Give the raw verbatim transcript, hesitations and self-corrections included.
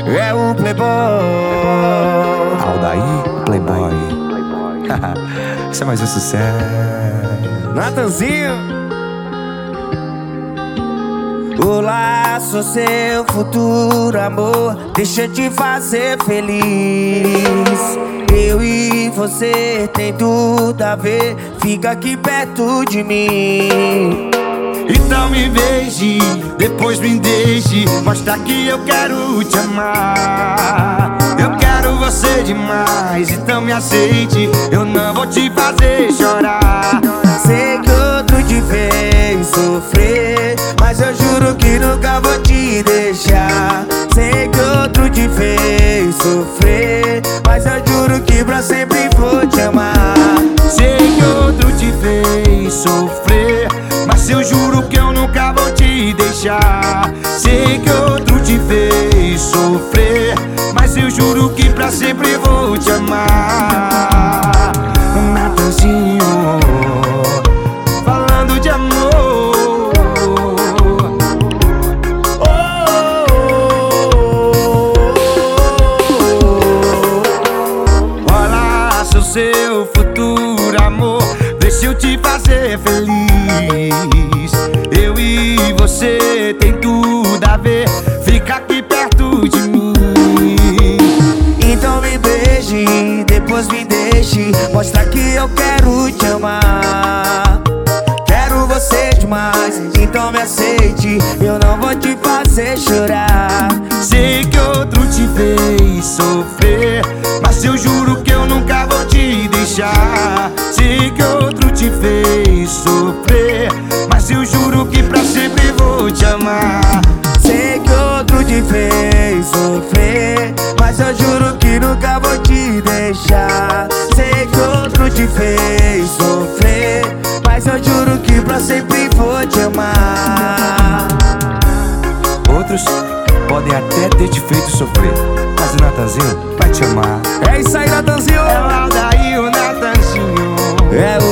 é o Playboy. Aldair Playboy. Isso é mais um sucesso. Natanzinho. Olá, sou seu futuro amor, deixa eu te fazer feliz. Eu e você tem tudo a ver, fica aqui perto de mim. Então me beije, depois me deixe, mostra que eu quero te amar. Eu quero você demais, então me aceite, eu não vou te fazer chorar. Sei que outro te fez sofrer, mas eu juro que nunca vou te deixar. Sei que outro te fez sofrer, mas eu juro que pra sempre vou te amar. Sei que outro te fez sofrer, mas eu juro que eu nunca vou te deixar. Sei que outro te fez sofrer, mas eu juro que pra sempre vou te amar. Natanzinho, falando de amor. Oh, oh, oh. Olá, sou seu futuro amor, deixa eu te fazer feliz. Eu e você tem tudo a ver, fica aqui perto de mim. Então me beije, depois me deixe, mostra que eu quero te amar. Quero você demais, então me aceite, eu não vou te fazer chorar. Sei que outro te fez sofrer, mas eu juro que eu nunca vou te deixar. Sei que outro te fez sofrer, mas eu juro que pra sempre vou te amar. Sei que outro te fez sofrer, mas eu juro que nunca vou te deixar. Sei que outro te fez sofrer, mas eu juro que pra sempre vou te amar. Outros podem até ter te feito sofrer, mas o Natanzinho vai te amar. É isso aí, Natanzinho. É o Aldair, o Natanzinho. É